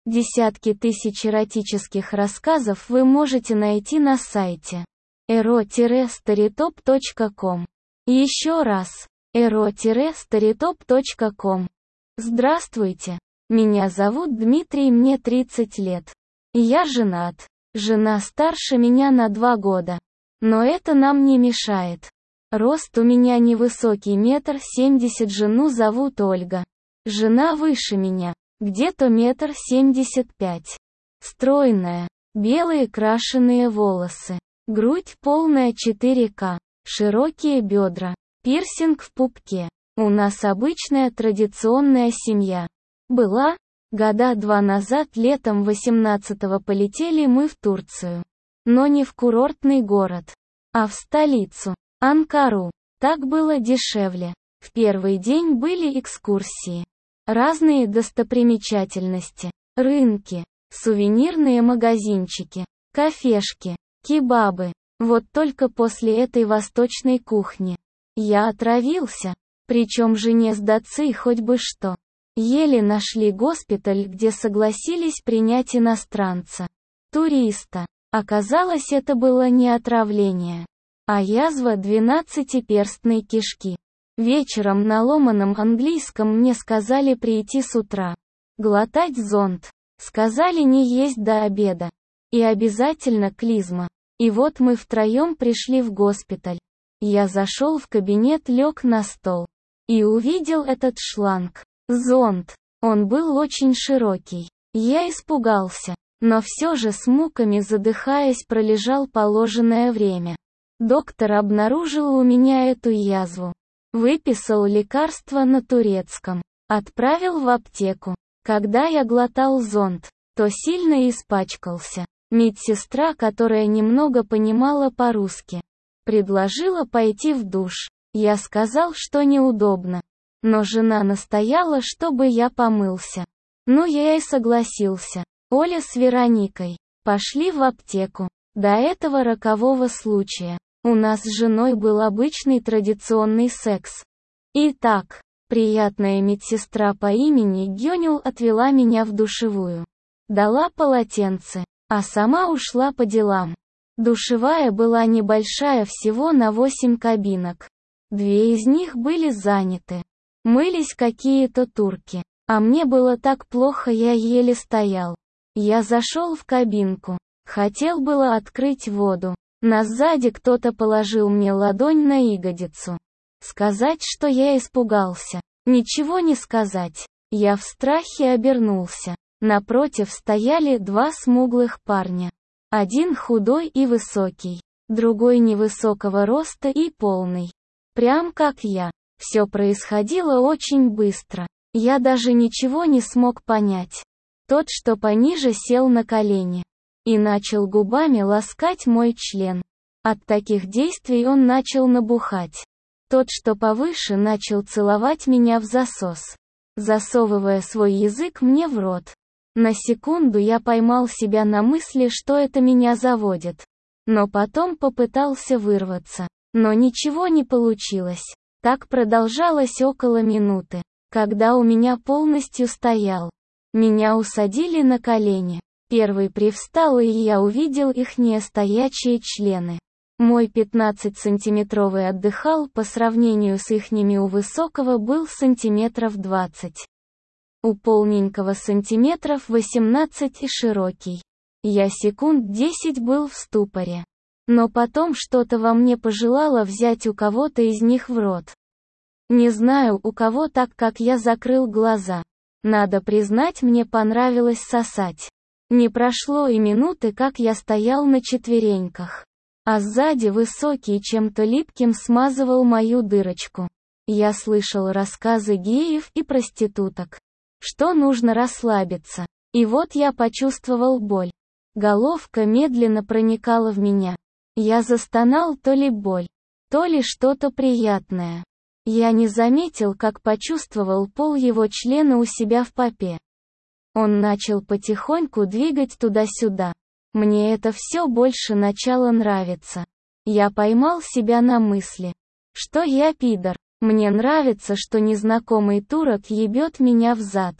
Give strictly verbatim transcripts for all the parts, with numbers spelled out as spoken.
Десятки тысяч эротических рассказов вы можете найти на сайте эро старитоп точка ком. Еще раз, эро старитоп точка ком. Здравствуйте, меня зовут Дмитрий, мне тридцать лет. Я женат. Жена старше меня на два года. Но это нам не мешает. Рост у меня невысокий, метр семьдесят, жену зовут Ольга. Жена выше меня, где-то метр семьдесят пять. Стройная, белые крашеные волосы, грудь полная четыре ка, широкие бедра, пирсинг в пупке. У нас обычная традиционная семья. Была, года два назад летом восемнадцатого полетели мы в Турцию. Но не в курортный город, а в столицу, Анкару. Так было дешевле. В первый день были экскурсии. Разные достопримечательности, рынки, сувенирные магазинчики, кафешки, кебабы. Вот только после этой восточной кухни я отравился, причем жене сдаться хоть бы что. Еле нашли госпиталь, где согласились принять иностранца, туриста. Оказалось, это было не отравление, а язва двенадцатиперстной кишки. Вечером на ломаном английском мне сказали прийти с утра, глотать зонт, сказали не есть до обеда, и обязательно клизма. И вот мы втроем пришли в госпиталь. Я зашел в кабинет, лег на стол и увидел этот шланг, зонт. Он был очень широкий. Я испугался, но все же с муками задыхаясь пролежал положенное время. Доктор обнаружил у меня эту язву. Выписал лекарство на турецком, отправил в аптеку. Когда я глотал зонт, то сильно испачкался. Медсестра, которая немного понимала по-русски, предложила пойти в душ. Я сказал, что неудобно. Но жена настояла, чтобы я помылся. Ну я и согласился. Оля с Вероникой пошли в аптеку. До этого рокового случая у нас с женой был обычный традиционный секс. Итак, приятная медсестра по имени Гёнюл отвела меня в душевую. Дала полотенце, а сама ушла по делам. Душевая была небольшая, всего на восемь кабинок. Две из них были заняты. Мылись какие-то турки. А мне было так плохо, я еле стоял. Я зашел в кабинку. Хотел было открыть воду. Но сзади кто-то положил мне ладонь на ягодицу. Сказать, что я испугался. Ничего не сказать. Я в страхе обернулся. Напротив стояли два смуглых парня. Один худой и высокий. Другой невысокого роста и полный. Прям как я. Все происходило очень быстро. Я даже ничего не смог понять. Тот, что пониже, сел на колени и начал губами ласкать мой член. От таких действий он начал набухать. Тот, что повыше, начал целовать меня в засос, засовывая свой язык мне в рот. На секунду я поймал себя на мысли, что это меня заводит. Но потом попытался вырваться. Но ничего не получилось. Так продолжалось около минуты. Когда у меня полностью стоял. Меня усадили на колени. Первый привстал, и я увидел ихние стоячие члены. Мой пятнадцатисантиметровый отдыхал, по сравнению с ихними у высокого был сантиметров двадцать. У полненького сантиметров восемнадцать и широкий. Я секунд десять был в ступоре. Но потом что-то во мне пожелало взять у кого-то из них в рот. Не знаю, у кого, так как я закрыл глаза. Надо признать, мне понравилось сосать. Не прошло и минуты, как я стоял на четвереньках. А сзади высокий чем-то липким смазывал мою дырочку. Я слышал рассказы геев и проституток, что нужно расслабиться. И вот я почувствовал боль. Головка медленно проникала в меня. Я застонал, то ли боль, то ли что-то приятное. Я не заметил, как почувствовал пол его члена у себя в попе. Он начал потихоньку двигать туда-сюда. Мне это все больше начало нравиться. Я поймал себя на мысли, что я пидор. Мне нравится, что незнакомый турок ебет меня в зад.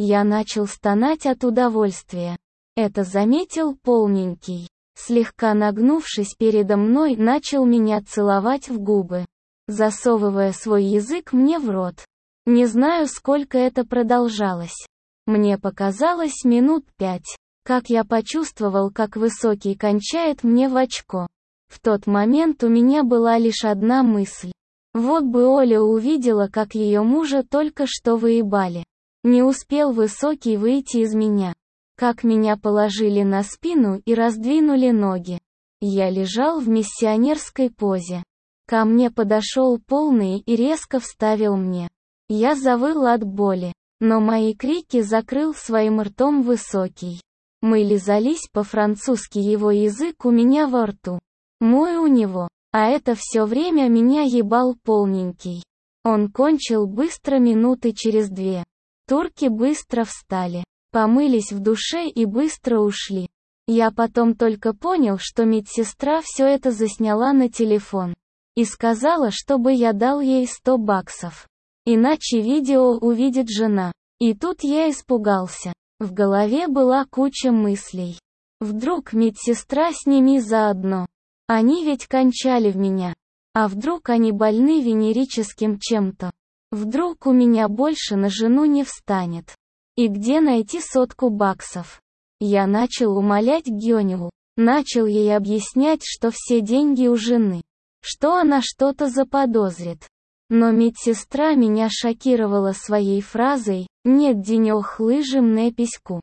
Я начал стонать от удовольствия. Это заметил полненький. Слегка нагнувшись передо мной, начал меня целовать в губы, засовывая свой язык мне в рот. Не знаю, сколько это продолжалось. Мне показалось минут пять. Как я почувствовал, как высокий кончает мне в очко. В тот момент у меня была лишь одна мысль. Вот бы Оля увидела, как ее мужа только что выебали. Не успел высокий выйти из меня. Как меня положили на спину и раздвинули ноги. Я лежал в миссионерской позе. Ко мне подошел полный и резко вставил мне. Я завыл от боли, но мои крики закрыл своим ртом высокий. Мы лизались по-французски, его язык у меня во рту. Мой у него. А это все время меня ебал полненький. Он кончил быстро минуты через две. Турки быстро встали, помылись в душе и быстро ушли. Я потом только понял, что медсестра все это засняла на телефон. И сказала, чтобы я дал ей сто баксов. Иначе видео увидит жена. И тут я испугался. В голове была куча мыслей. Вдруг медсестра с ними заодно. Они ведь кончали в меня. А вдруг они больны венерическим чем-то? Вдруг у меня больше на жену не встанет? И где найти сотку баксов? Я начал умолять Гёню. Начал ей объяснять, что все деньги у жены. Что она что-то заподозрит. Но медсестра меня шокировала своей фразой «Нет денёг лыжем не письку».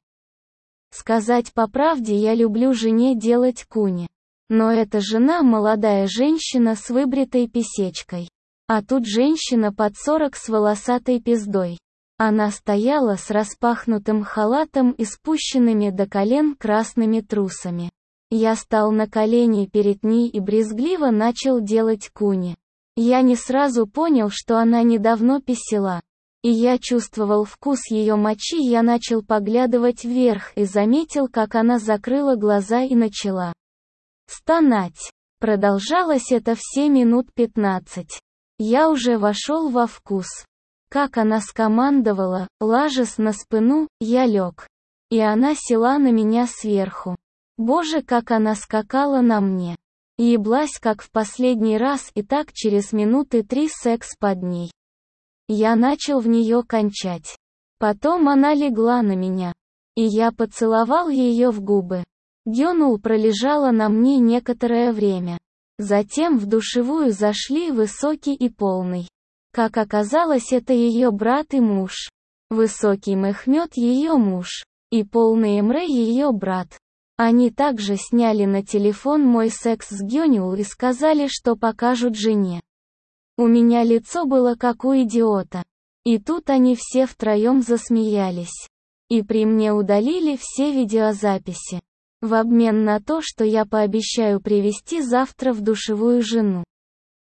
Сказать по правде, я люблю жене делать куни. Но эта жена молодая женщина с выбритой писечкой. А тут женщина под сорок с волосатой пиздой. Она стояла с распахнутым халатом и спущенными до колен красными трусами. Я стал на колени перед ней и брезгливо начал делать куни. Я не сразу понял, что она недавно писала. И я чувствовал вкус ее мочи, я начал поглядывать вверх и заметил, как она закрыла глаза и начала стонать. Продолжалось это все минут пятнадцать. Я уже вошел во вкус. Как она скомандовала, ложась на спину, я лег. И она села на меня сверху. Боже, как она скакала на мне. Еблась как в последний раз, и так через минуты три секс под ней. Я начал в нее кончать. Потом она легла на меня. И я поцеловал ее в губы. Гёнул пролежала на мне некоторое время. Затем в душевую зашли высокий и полный. Как оказалось, это ее брат и муж. Высокий Мехмед ее муж. И полный Эмре ее брат. Они также сняли на телефон мой секс с Гёнул и сказали, что покажут жене. У меня лицо было как у идиота. И тут они все втроем засмеялись. И при мне удалили все видеозаписи. В обмен на то, что я пообещаю привести завтра в душевую жену.